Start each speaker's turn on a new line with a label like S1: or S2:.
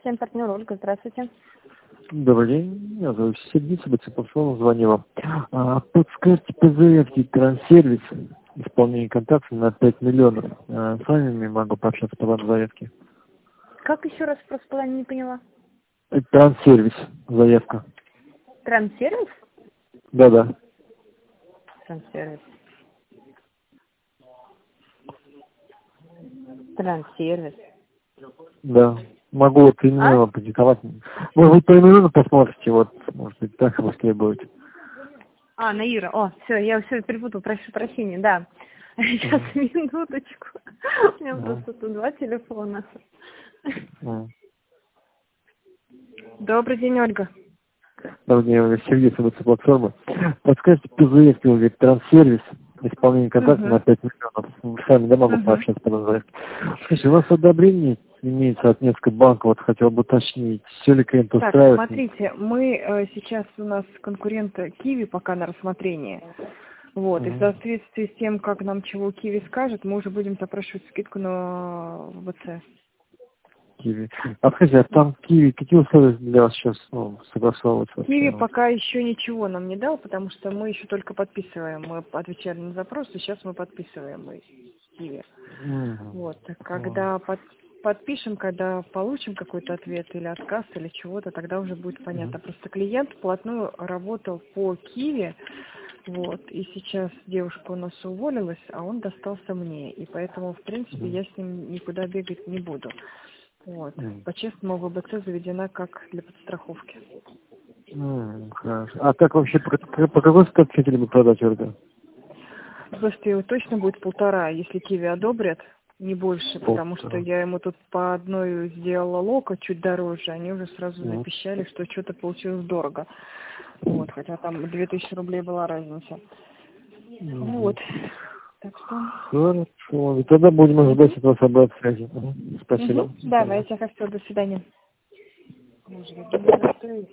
S1: Всем партнер Ольга, здравствуйте.
S2: Добрый день, я зовут Сергей Собацепов, звонила. Подскажите по заявке Транссервис, исполнение контракта на 5 миллионов. С вами могу пообщаться по вашей заявке.
S1: Как еще раз просто не поняла?
S2: Транссервис, заявка.
S1: Транссервис?
S2: Да-да.
S1: Транссервис. Транссервис.
S2: Да. Могу вот именно продиктовать. Может быть, по именно посмотрите, вот, может быть, так быстрее будет.
S1: Наира. О, все, я все перепутала, прошу прощения, да. Сейчас, минуточку. У меня просто тут два телефона. Добрый день, Ольга.
S2: Добрый день, Ольга. Сергей Собацепов, платформа. Подскажите по заявке, Ольга, Транссервис, исполнение контракта на 5 миллионов. Сами, да, могу пообщаться по нашей заявке. Слушайте, у вас одобрение имеется от нескольких банков, вот хотел бы уточнить, все ли клиент устраивает?
S1: Так, смотрите, мы сейчас у нас конкурент Киви пока на рассмотрении. Вот, и в соответствии с тем, как нам чего Киви скажет, мы уже будем запрашивать скидку на ВЦ.
S2: Киви. Скажите, а там Киви, какие условия для вас сейчас согласовываются?
S1: Киви пока еще ничего нам не дал, потому что мы еще только подписываем. Мы отвечали на запросы, сейчас мы подписываем Киви. Вот, когда подпишем, когда получим какой-то ответ или отказ, или чего-то, тогда уже будет понятно. Просто клиент вплотную работал по Киви, вот, и сейчас девушка у нас уволилась, а он достался мне, и поэтому, в принципе, я с ним никуда бегать не буду. Вот. По-честному, ВБЦ заведена как для подстраховки.
S2: Хорошо. А как вообще, по какой ставке хотели бы продать, Ольга?
S1: Слушайте, его точно будет 1,5, если Киви одобрят, не больше, потому что я ему тут по одной сделала локо чуть дороже, они уже сразу запищали, что что-то получилось дорого. Вот, хотя там 2000 рублей была разница. Вот. Так что...
S2: Хорошо. И тогда будем ожидать от вас обратной связи. Спасибо.
S1: Давайте, хорошо, до свидания.